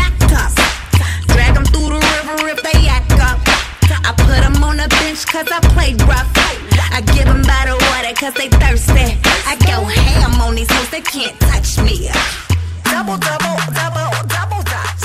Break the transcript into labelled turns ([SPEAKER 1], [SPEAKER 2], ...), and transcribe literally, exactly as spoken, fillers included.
[SPEAKER 1] act up. Drag them through the river if they act up. I put them on the bench cause I played rough. I give them bottled water cause they thirsty. I go ham on these hoes, they can't touch me. Double, double, double, double dutch.